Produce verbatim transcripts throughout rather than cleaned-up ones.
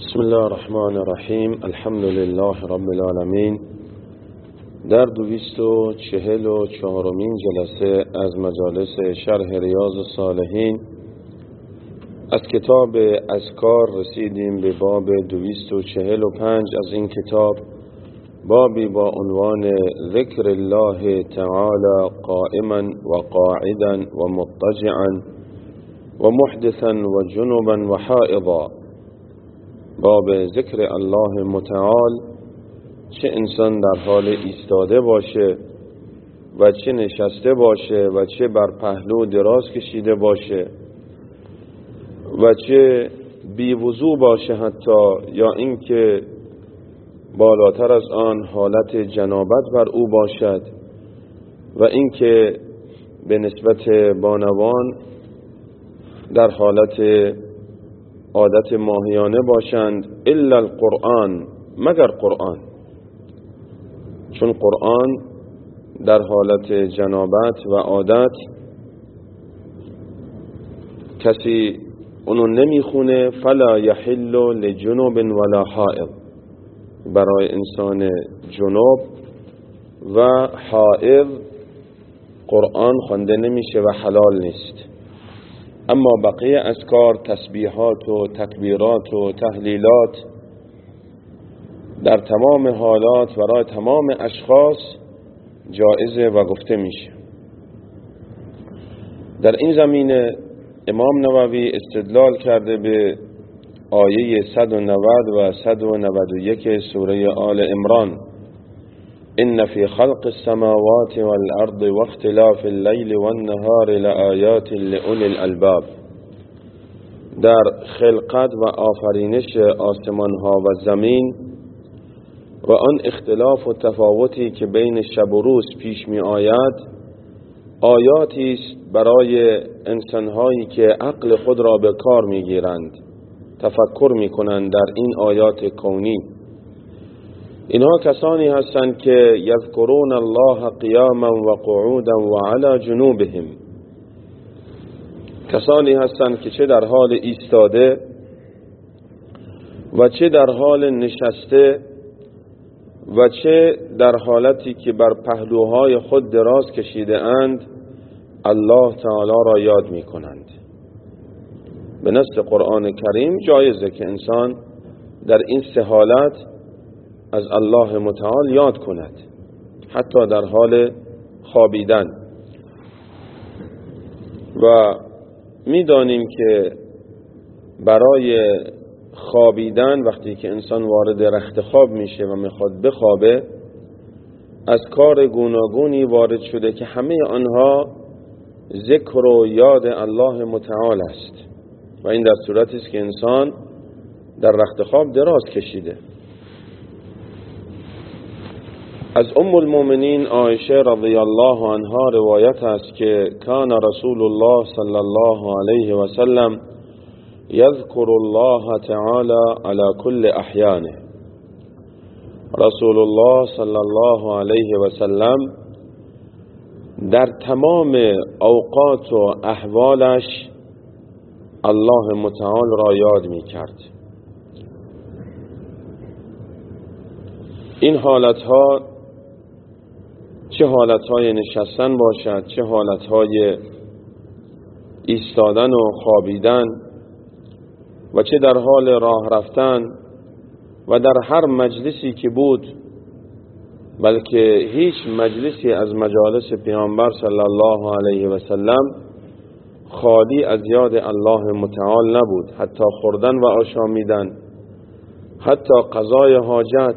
بسم الله الرحمن الرحیم. الحمد لله رب العالمین. در دویست و چهل و چهارمین جلسه از مجالس شرح ریاض الصالحین از کتاب اذکار رسیدیم به باب دویست و چهل و پنج از این کتاب، بابی با عنوان ذکر الله تعالی قائما و قاعدا و مضطجعا و محدثا و جنبا و حائضا. باب ذکر الله متعال، چه انسان در حال ایستاده باشه و چه نشسته باشه و چه بر پهلو دراز کشیده باشه و چه بی وضو باشه حتی، یا اینکه بالاتر از آن حالت جنابت بر او باشد و اینکه به نسبت بانوان در حالت عادت ماهیانه باشند، الا القرآن، مگر قرآن، چون قرآن در حالت جنابت و عادت کسی اونو نمیخونه. فلا یحل لجنوب ولا حائض، برای انسان جنوب و حائض قرآن خوانده نمیشه و حلال نیست. اما بقیه اذکار، تسبیحات و تکبیرات و تهلیلات در تمام حالات برای تمام اشخاص جایزه و گفته میشه. در این زمینه امام نووی استدلال کرده به آیه صد و نود و صد و نود و یک سوره آل عمران: ان فی خلق السماوات والارض واختلاف الليل والنهار لآیات لأولی الالباب. در خلقت و آفرینش آسمان ها و زمین و آن اختلاف و تفاوتی که بین شب و روز پیش می آید، آیاتی است برای انسانهایی که عقل خود را به کار می گیرند، تفکر می کنند در این آیات کونی. اینها کسانی هستند که یذکرون الله قیاما و قعودا و علی جنوبهم، کسانی هستند که چه در حال ایستاده و چه در حال نشسته و چه در حالتی که بر پهلوهای خود دراز کشیده اند الله تعالی را یاد می کنند. به نص قرآن کریم جایزه که انسان در این سه حالت از الله متعال یاد کند، حتی در حال خوابیدن. و میدانیم که برای خوابیدن، وقتی که انسان وارد رخت خواب میشه و میخواد بخوابه، از کار گوناگونی وارد شده که همه آنها ذکر و یاد الله متعال است و این در صورتی است که انسان در رخت خواب دراز کشیده. از ام المؤمنین عایشه رضی الله عنها روایت است که کان رسول الله صلی الله علیه و سلم یذکر الله تعالی علی کل احیانه. رسول الله صلی الله علیه و سلم در تمام اوقات و احوالش الله متعال را یاد می کرد. این حالتها، چه حالتهای نشستن باشد، چه حالتهای ایستادن و خوابیدن و چه در حال راه رفتن و در هر مجلسی که بود، بلکه هیچ مجلسی از مجالس پیامبر صلی الله علیه و سلم خالی از یاد الله متعال نبود. حتی خوردن و آشامیدن، حتی قضای حاجت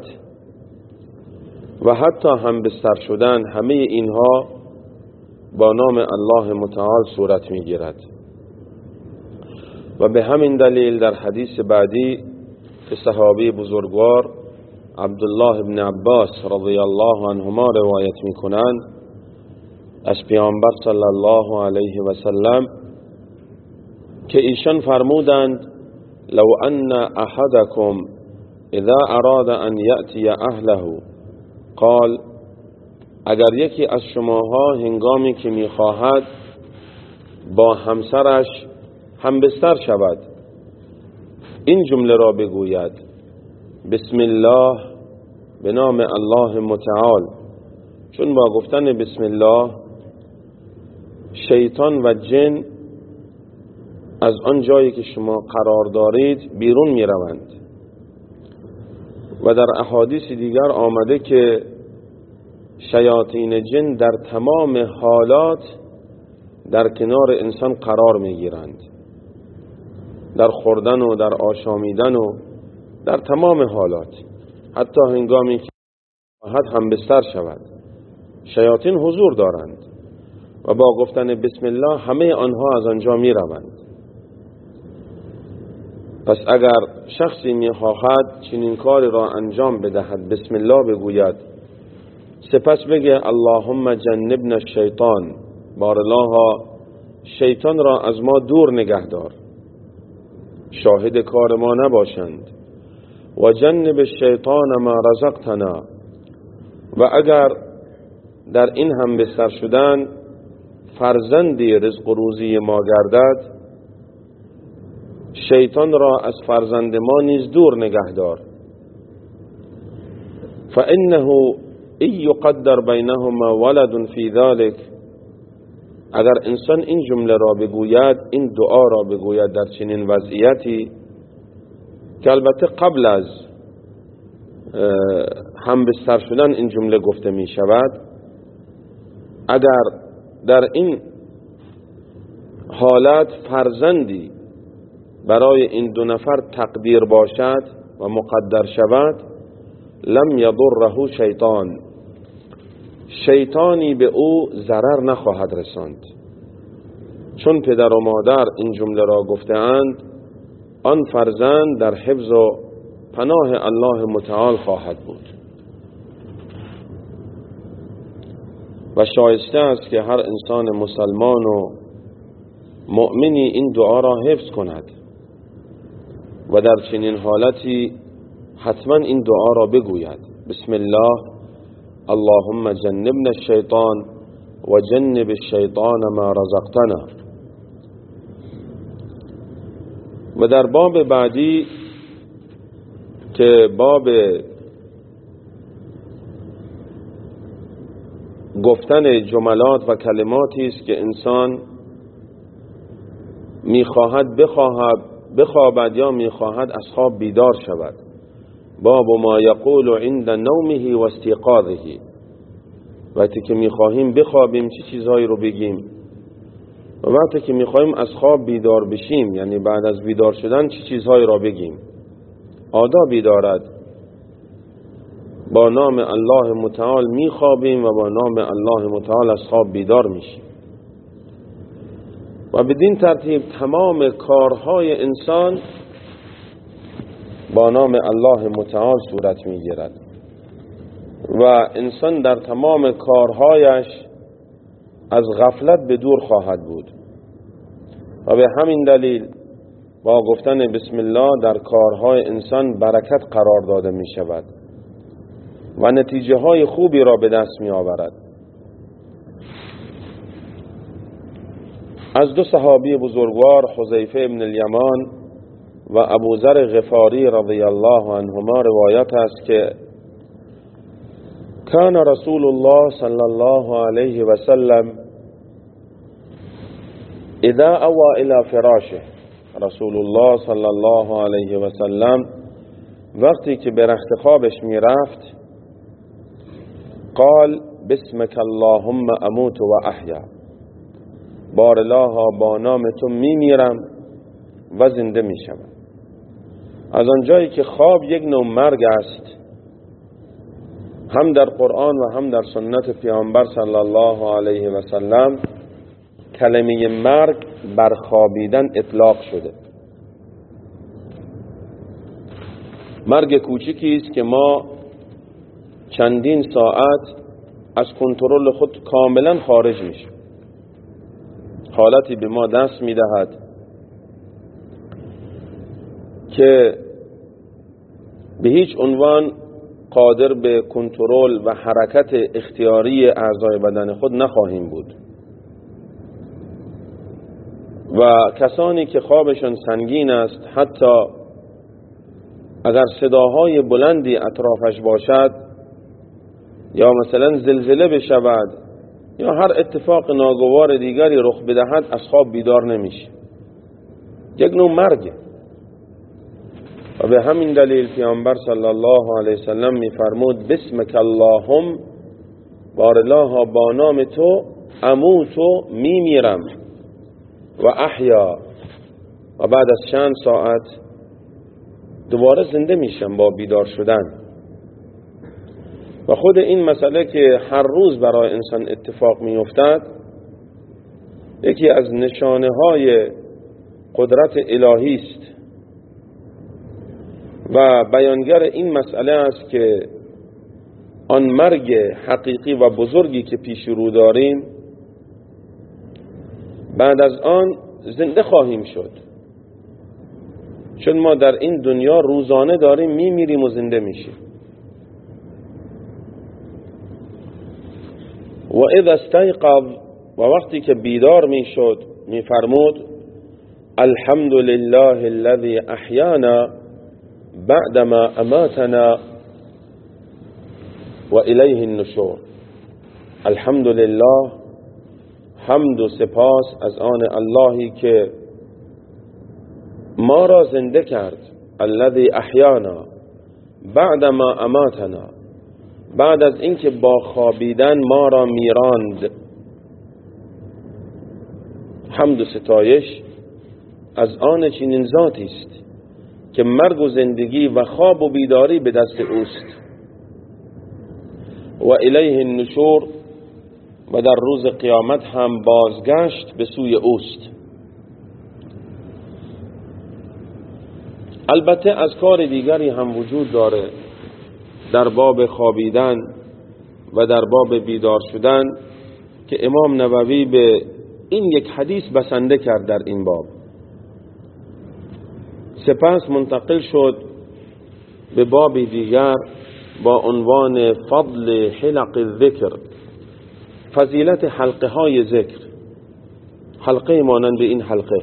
و حتی هم بستر شدن، همه اینها با نام الله متعال صورت می گیرد. و به همین دلیل در حدیث بعدی که صحابی بزرگوار عبدالله ابن عباس رضی الله عنهما روایت می کنند از پیامبر صلی الله علیه و سلم که ایشان فرمودند: لو ان احدکم اذا اراد ان یأتی اهله قال، اگر یکی از شماها هنگامی که میخواهد با همسرش همبستر شود این جمله را بگوید بسم الله، به نام الله متعال، چون با گفتن بسم الله شیطان و جن از آن جایی که شما قرار دارید بیرون می روند و در احادیث دیگر آمده که شیاطین جن در تمام حالات در کنار انسان قرار می گیرند، در خوردن و در آشامیدن و در تمام حالات، حتی هنگامی که خواهد هم بستر شود شیاطین حضور دارند و با گفتن بسم الله همه آنها از آنجا می روند. پس اگر شخصی می خواهد چنین کاری را انجام بدهد، بسم الله بگوید، سپس بگه اللهم جنبنا الشیطان، بارالله شیطان را از ما دور نگه دار، شاهد کار ما نباشند، و جنب الشیطان ما رزقتنا، و اگر در این هم بستر شدن فرزندی رزق و روزی ما گردد، شیطان را از فرزند ما نیز دور نگه دار. فانه ان یقدر بینهما ولد فی ذلک، اگر انسان این جمله را بگوید، این دعا را بگوید در چنین وضعیتی که البته قبل از هم بستر شدن این جمله گفته می شود، اگر در این حالت فرزندی برای این دو نفر تقدیر باشد و مقدر شود، لم یضره شیطان، شیطانی به او ضرر نخواهد رساند، چون پدر و مادر این جمله را گفته‌اند آن فرزند در حفظ و پناه الله متعال خواهد بود. و شایسته است که هر انسان مسلمان و مؤمنی این دعا را حفظ کند و در چنین حالتی حتما این دعا را بگوید، بسم الله اللهم جنبنا الشیطان و جنب الشیطان ما رزقتنا. و در باب بعدی که باب گفتن جملات و کلماتی است که انسان میخواهد بخواهد بخوابد یا میخواهد از خواب بیدار شود، باب ما یقول عند نومه و استيقاظه، وقتی که میخواهیم بخوابیم چه چیزهایی رو بگیم و وقتی که میخواهیم از خواب بیدار بشیم، یعنی بعد از بیدار شدن چه چیزهایی را بگیم. آدابی دارد. با نام الله متعال میخوابیم و با نام الله متعال از خواب بیدار میشیم و بدین ترتیب تمام کارهای انسان با نام الله متعال صورت میگیرد و انسان در تمام کارهایش از غفلت به دور خواهد بود و به همین دلیل با گفتن بسم الله در کارهای انسان برکت قرار داده می شود و نتیجه های خوبی را به دست می آورد. از دو صحابی بزرگوار حذیفه ابن الیمان و ابو ذر غفاری رضی الله عنهما روایت است که کان رسول الله صلی الله علیه و سلم اذا اوى الى فراشه، رسول الله صلی الله علیه و سلم وقتی که به رخت خوابش می رفت قال بسمک اللهم اموت و احیا، بارالله با نام تو می میرم و زنده می شوم. از آنجایی که خواب یک نوع مرگ است، هم در قرآن و هم در سنت پیامبر صلی الله علیه و سلم کلمه مرگ بر خوابیدن اطلاق شده. مرگ کوچکی است که ما چندین ساعت از کنترل خود کاملا خارج میشیم، حالتی به ما دست میدهد که به هیچ عنوان قادر به کنترل و حرکت اختیاری اعضای بدن خود نخواهیم بود و کسانی که خوابشان سنگین است، حتی اگر صداهای بلندی اطرافش باشد یا مثلا زلزله بشود یا هر اتفاق ناگوار دیگری رخ بدهد از خواب بیدار نمیشه. یک نوع مرگه. و به همین دلیل پیامبر صلی الله علیه وسلم میفرمود بسمک اللهم، بار الله با نام تو اموتو میمیرم و احیا، و بعد از چند ساعت دوباره زنده میشم با بیدار شدن. و خود این مسئله که هر روز برای انسان اتفاق میافتد یکی از نشانه های قدرت الهی است و بیانگر این مسئله است که آن مرگ حقیقی و بزرگی که پیش رو داریم بعد از آن زنده خواهیم شد، چون ما در این دنیا روزانه داریم میمیریم و زنده میشیم. و اذا استيقظ، و وقتی که بیدار میشد میفرمود الحمد لله الذي احیانا بعدما اماتنا و الیه النشور. الحمد لله، حمد و سپاس از آن اللهی که ما را زنده کرد، الذی احیانا بعدما اماتنا، بعد از اینکه با خوابیدن ما را میراند. حمد و ستایش از آن چنین ذاتی است که مرگ و زندگی و خواب و بیداری به دست اوست. و الیه النشور، و در روز قیامت هم بازگشت به سوی اوست. البته از کار دیگری هم وجود داره در باب خوابیدن و در باب بیدار شدن که امام نووی به این یک حدیث بسنده کرد در این باب. سپس منتقل شد به باب دیگر با عنوان فضل حلق الذکر، فضیلت حلقه های ذکر، حلقه مانند این حلقه،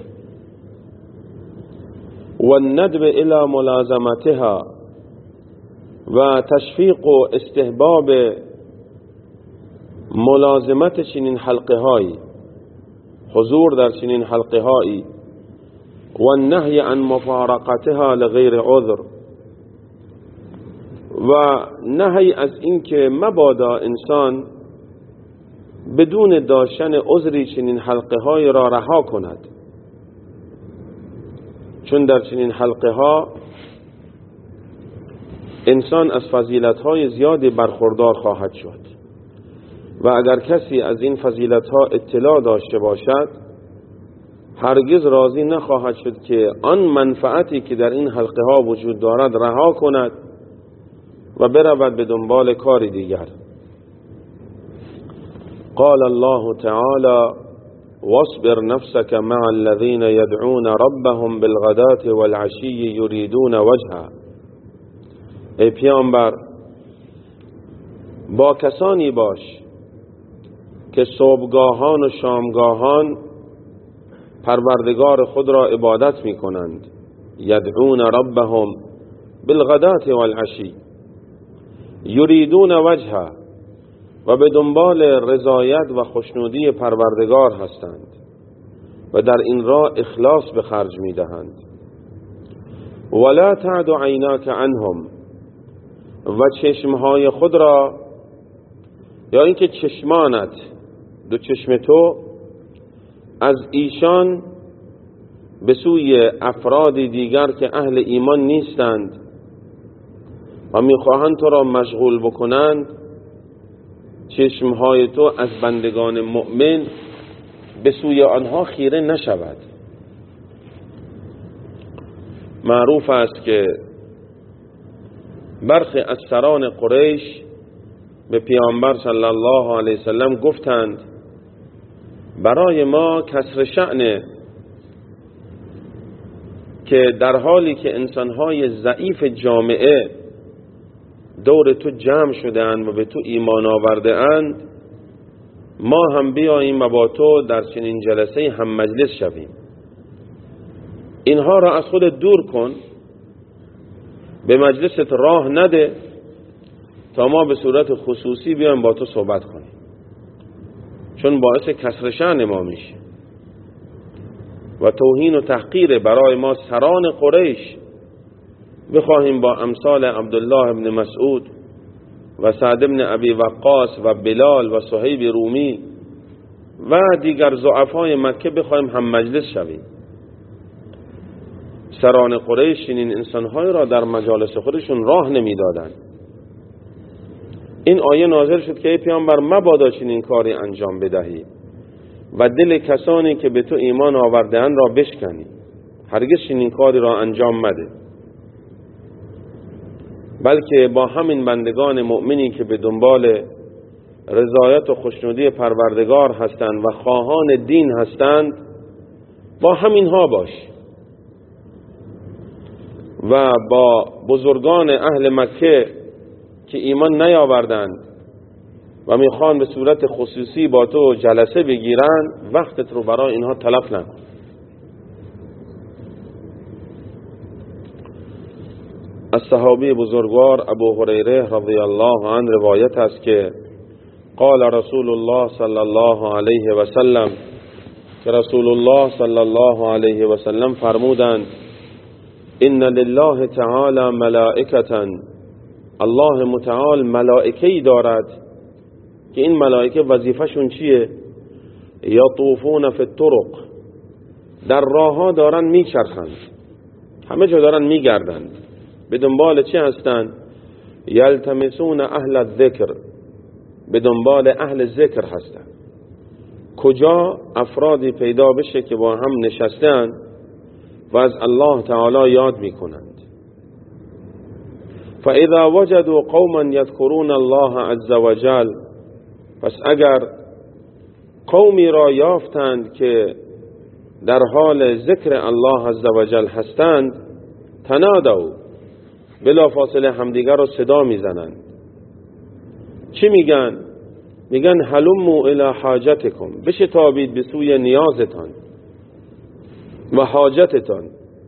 و الندب الى ملازمتها، و تشویق و استحباب ملازمت چنین حلقه هایی، حضور در چنین حلقه هایی، و النهی عن مفارقتها لغیر عذر، و نهی از این که مبادا انسان بدون داشتن عذری چنین حلقه های را رها کند، چون در چنین حلقه ها انسان از فضیلت های زیادی برخوردار خواهد شد و اگر کسی از این فضیلت ها اطلاع داشته باشد هرگز راضی نخواهد شد که آن منفعتی که در این حلقه ها وجود دارد رها کند و برود به دنبال کاری دیگر. قال الله تعالى واصبر نفسك مع الذين يدعون ربهم بالغداة والعشي يريدون وجهه. ای پیامبر، با کسانی باش که صبحگاهان و شامگاهان پروردگار خود را عبادت می کنند. یدعون ربهم بالغداة والعشی یریدون وجهه، و به دنبال رضایت و خوشنودی پروردگار هستند و در این راه اخلاص به خرج می دهند. ولا تعد عیناک عنهم، و چشمهای خود را، یا اینکه چشمانت، دو چشم تو، از ایشان به سوی افراد دیگر که اهل ایمان نیستند و میخواهند تو را مشغول بکنند، چشمهای تو از بندگان مؤمن به سوی آنها خیره نشود. معروف است که برخی از سران قریش به پیامبر صلی الله علیه وسلم گفتند برای ما کسر شأنه که در حالی که انسانهای ضعیف جامعه دور تو جمع شده اند و به تو ایمان آورده اند، ما هم بیاییم و با تو در چنین جلسه هم مجلس شویم. اینها را از خود دور کن به مجلست راه نده تا ما به صورت خصوصی بیایم با تو صحبت کنیم، چون باعث کسر شأن ما میشه و توهین و تحقیر برای ما سران قریش بخواهیم با امثال عبدالله ابن مسعود و سعد ابن ابی وقاص و بلال و صهیب رومی و دیگر ضعفای مکه بخواهیم هم مجلس شویم. سران قریش این انسانهای را در مجالس خودشون راه نمیدادند. این آیه نازل شد که ای پیامبر مبادا چنین کاری انجام بدهی و دل کسانی که به تو ایمان آورده‌اند را بشکنی، هرگز چنین کاری را انجام مده، بلکه با همین بندگان مؤمنی که به دنبال رضایت و خوشنودی پروردگار هستند و خواهان دین هستند با همینها باش و با بزرگان اهل مکه که ایمان نیاوردند و میخوان به صورت خصوصی با تو جلسه بگیرن وقتت رو برای اینها تلف نکن. از صحابی بزرگوار ابو هریره رضی الله عنه روایت است که قال رسول الله صلی الله علیه و سلم، که رسول الله صلی الله علیه و سلم فرمودند ان لله تعالی ملائکة، الله متعال ملائکه‌ای دارد که این ملائکه وظیفه‌شون چیه؟ یطوفون فی الطرق، در راه ها دارن میچرخند، همه جا دارن میگردند. به دنبال چه هستند؟ یلتمسون اهل الذکر، به دنبال اهل ذکر هستند. کجا افرادی پیدا بشه که با هم نشستن و از الله تعالی یاد میکنند. فاذا وجدوا قوما یذکرون الله عز وجل، پس اگر قومی را یافتند که در حال ذکر الله عز وجل هستند، تنادوا، بلا فاصله همدیگر را صدا میزنند. چی میگن؟ میگن هلموا الی حاجتکم، بشتابید به سوی نیازتان و حاجتتان.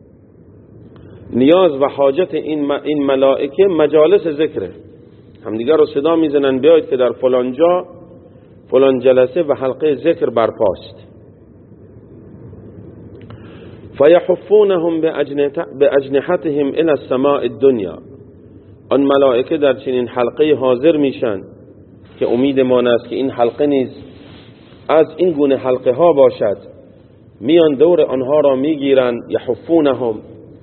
نیاز و حاجت این این ملائکه مجالس ذکره، همدیگر رو صدا میزنن بیایید که در فلان جا فلان جلسه و حلقه ذکر برپاست. فیحفونهم باجنحتهم الی السماء الدنیا، آن ملائکه در چنین حلقه حاضر میشن که امید ما است که این حلقه نیز از این گونه حلقه ها باشد. میان دور آنها را میگیرن، یحفونهم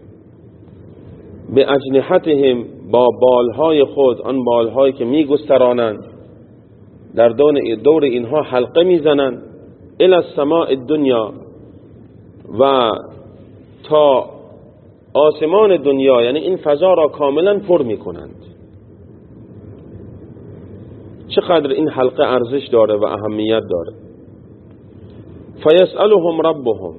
باجنحتهم، با بالهای خود، آن بالهایی که میگسترانند، در دور اینها حلقه میزنند الی السماء الدنیا، و تا آسمان دنیا، یعنی این فضا را کاملا پر میکنند. چقدر این حلقه ارزش داره و اهمیت داره. فیسألهم ربهم،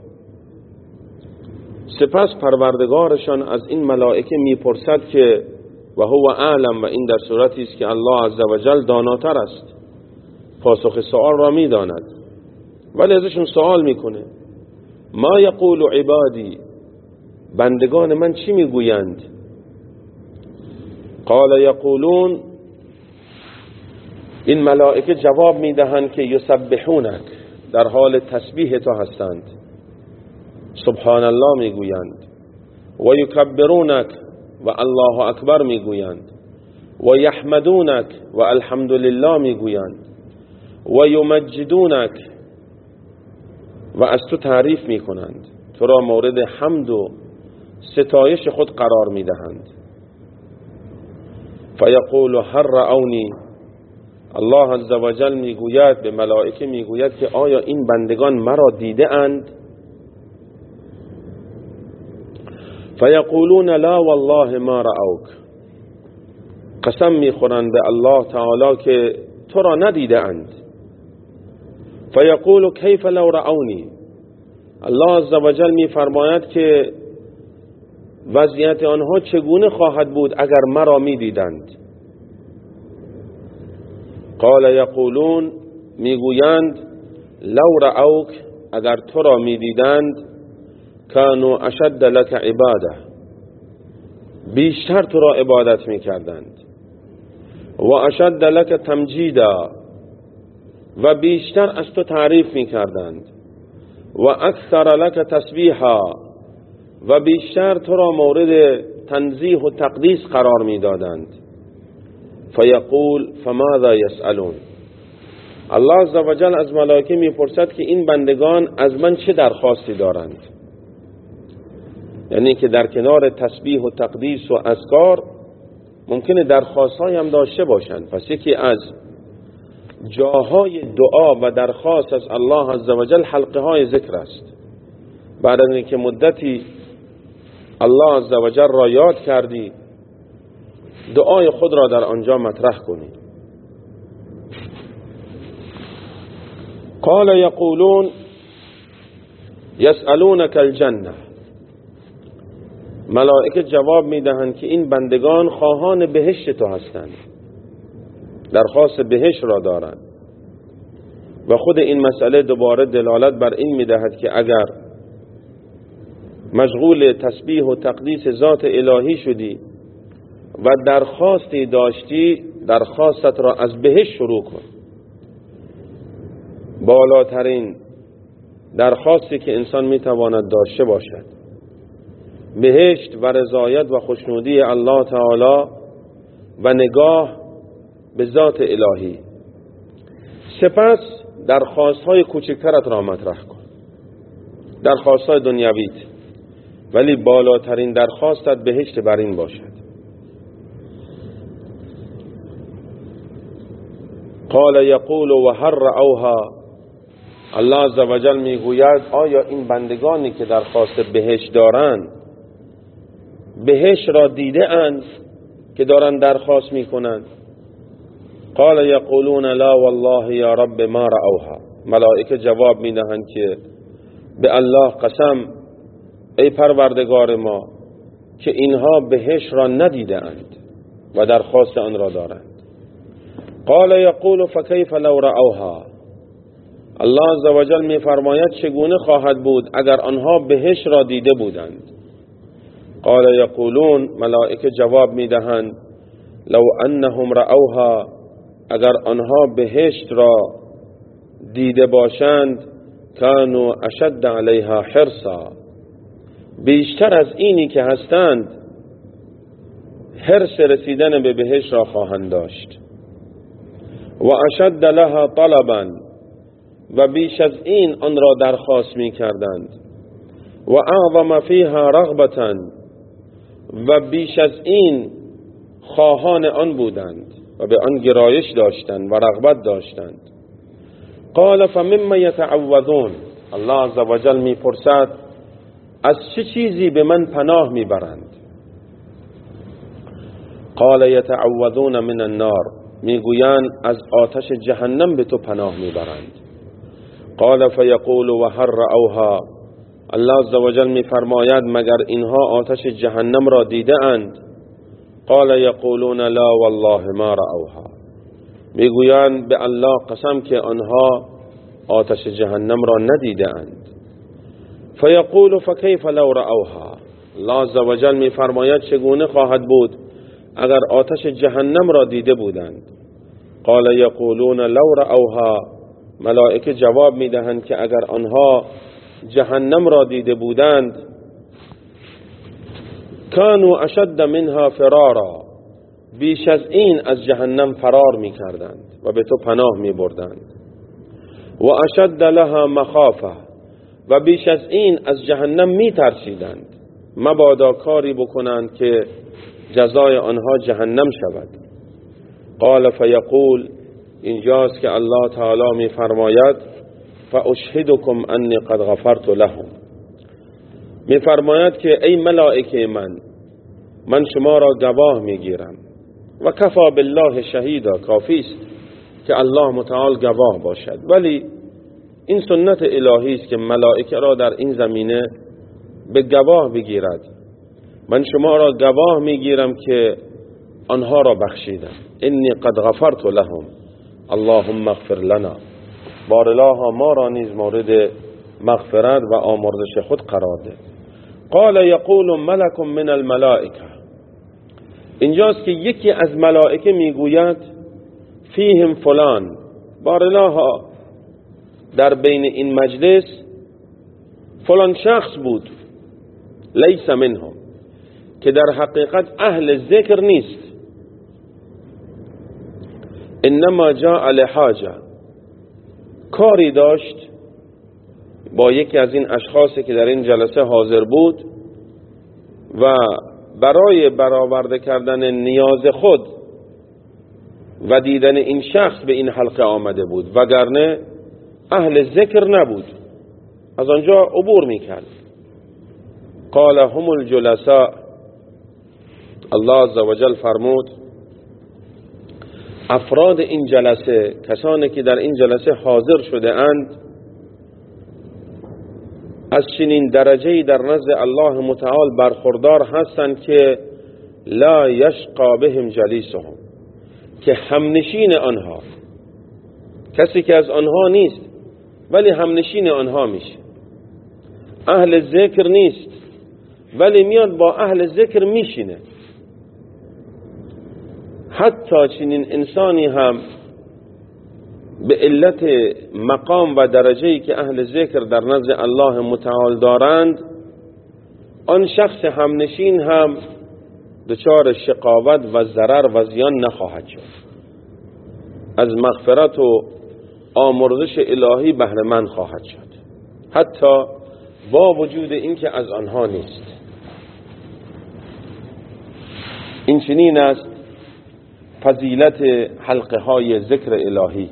سپس پروردگارشان از این ملائکه میپرسد که و هو اعلم، و این در صورتی است که الله عزوجل داناتر است، پاسخ سوال را میداند، ولی ازشون سوال میکنه ما یقول عبادی، بندگان من چی میگویند؟ قال یقولون، این ملائکه جواب میدهند که یسبحونک، در حال تسبیح تو هستند، سبحان الله میگویند، و یکبرونک، و الله اکبر میگویند، و یحمدونک، و الحمدلله میگویند، و یمجدونک، و از تو تعریف میکنند، تو را مورد حمد و ستایش خود قرار میدهند. فیقول هر رأونی، الله عزوجل میگوید به ملائکه، میگوید که آیا این بندگان مرا دیده اند؟ فیقولون لا والله ما رأوک، قسم میخورند به الله تعالی که تو را ندیده اند. فیقول کیف لو رأونی، الله عزوجل میفرماید که وضعیت آنها چگونه خواهد بود اگر مرا میدیدند؟ قال یقولون، میگویند لو رأوک، اگر تو را میدیدند، کانوا اشد لك عباده، بیشتر تو را عبادت می کردند. و اشد لک تمجیدا، و بیشتر از تو تعریف می کردند. و اکثر لک تسبیحا، و بیشتر تو را مورد تنزیه و تقدیس قرار می دادند. فیقول فماذا یسألون، الله عزوجل از ملائکه می پرسد که این بندگان از من چه درخواستی دارند. یعنی که در کنار تسبیح و تقدیس و اذکار ممکنه درخواست‌هایی هم داشته باشند. پس یکی از جاهای دعا و درخواست از الله عزوجل حلقه های ذکر است. بعد از اینکه مدتی الله عزوجل را یاد کردی، دعای خود را در آنجا مطرح کنی. قال یقولون یسألونک الجنه، ملائکه جواب میدهند که این بندگان خواهان بهشت تو هستند، درخواست بهشت را دارند. و خود این مسئله دوباره دلالت بر این میدهد که اگر مشغول تسبیح و تقدیس ذات الهی شدی و درخواستی داشتی، درخواستت را از بهشت شروع کن. بالاترین درخواستی که انسان میتواند داشته باشد بهشت و رضایت و خوشنودی الله تعالی و نگاه به ذات الهی. سپس درخواست های کوچکترت را مطرح کن، درخواست های دنیویت، ولی بالاترین درخواستت بهشت بر این باشد. قال یقول و هر رأوها، الله عزوجل میگوید آیا این بندگانی که درخواست بهشت دارند بهشت را دیده اند که دارند درخواست میکنند؟ قال یقولون لا والله یا رب ما رأوها، ملائکه جواب میدهند که به الله قسم ای پروردگار ما که اینها بهشت را ندیده اند و درخواست آن را دارند. قال یقول فکیف لو رأوها، الله عزوجل میفرماید چگونه خواهد بود اگر آنها بهشت را دیده بودند؟ قال یقولون، ملائکه جواب میدهند لو انهم رأوها، اگر آنها بهشت را دیده باشند کانوا اشد علیها حرصا، بیشتر از اینی که هستند حرص رسیدن به بهشت را خواهند داشت. و اشد لها طلبا، و بیش از این آن را درخواست می کردند. و اعظم فیها رغبتا، و بیش از این خواهان آن بودند و به آن گرایش داشتند و رغبت داشتند. قال فمما یتعوذون، الله عزوجل می پرسد از چه چیزی به من پناه می برند؟ قال یتعوذون من النار، میگویند از آتش جهنم به تو پناه میبرند. قال فیقول و هر رأوها، الله عزوجل میفرماید مگر اینها آتش جهنم را دیده اند؟ قال یقولون لا والله ما رأوها، میگویند به الله قسم که آنها آتش جهنم را ندیده اند. فیقول فکیف لو رأوها، الله عزوجل میفرماید چگونه خواهد بود اگر آتش جهنم را دیده بودند؟ قال یقولون لو رأوها، ملائکه جواب میدهند که اگر آنها جهنم را دیده بودند کانوا اشد منها فرارا، بیش از این از جهنم فرار میکردند و به تو پناه میبردند. و اشد لها مخافه، و بیش از این از جهنم میترسیدند مبادا کاری بکنند که جزای آنها جهنم شود. قال فیقول، اینجاست که الله تعالی می فرماید فاشهدکم انی قد غفرت لهم، می فرماید که ای ملائکه من من شما را گواه می گیرم. و کفا بالله شهیدا، کافی است که الله متعال گواه باشد. ولی این سنت الهی است که ملائکه را در این زمینه به گواه بگیرد. من شما را گواه میگیرم که آنها را بخشیدم. انی قد غفرت لهم اللهم اغفر لنا، بارالله ما را نیز مورد مغفرت و آمرزش خود قرار ده. قال یقول ملک من الملائکه، اینجاست که یکی از ملائکه میگوید فیهم فلان، بارلاها در بین این مجلس فلان شخص بود، لیس منهم، که در حقیقت اهل ذکر نیست، انما جاء لحاجه، کاری داشت با یکی از این اشخاصی که در این جلسه حاضر بود و برای برآورده کردن نیاز خود و دیدن این شخص به این حلقه آمده بود، وگرنه اهل ذکر نبود، از آنجا عبور میکرد. قال هم الجلساء، الله عزوجل فرمود افراد این جلسه، کسانی که در این جلسه حاضر شده اند، از چنین درجه‌ای در نزد الله متعال برخوردار هستند که لا یشقا بهم جلیسهم، که همنشین آنها، کسی که از آنها نیست ولی همنشین آنها میشه، اهل ذکر نیست ولی میاد با اهل ذکر میشینه. حتی چنین انسانی هم به علت مقام و درجه‌ای که اهل ذکر در نزد الله متعال دارند، آن شخص همنشین هم دچار شقاوت و ضرر و زیان نخواهد شد، از مغفرت و آمرزش الهی بهره مند خواهد شد، حتی با وجود اینکه از آنها نیست. این چنین است فضیلت حلقه های ذکر الهی،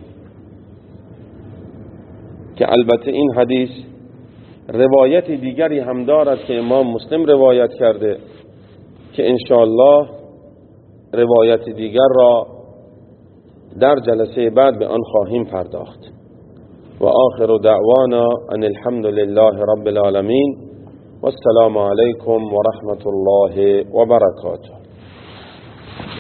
که البته این حدیث روایت دیگری هم دارد که امام مسلم روایت کرده که انشاءالله روایت دیگر را در جلسه بعد به آن خواهیم پرداخت. و آخر دعوانا ان الحمد لله رب العالمین و السلام علیکم و رحمت الله و برکاته.